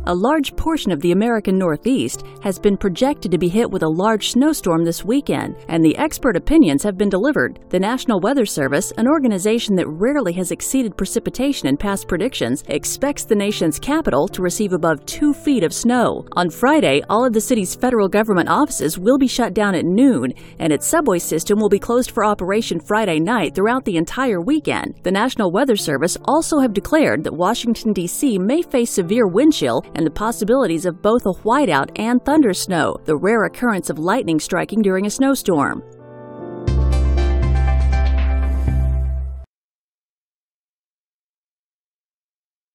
A large portion of the American Northeast has been projected to be hit with a large snowstorm this weekend, and the expert opinions have been delivered. The National Weather Service, an organization that rarely has exceeded precipitation in past predictions, expects the nation's capital to receive above 2 feet of snow. On Friday, all of the city's federal government offices will be shut down at noon, and its subway system will be closed for operation Friday night throughout the entire weekend. The National Weather Service also have declared that Washington, D.C. may face severe wind chill and the possibilities of both a whiteout and thunder snow, the rare occurrence of lightning striking during a snowstorm.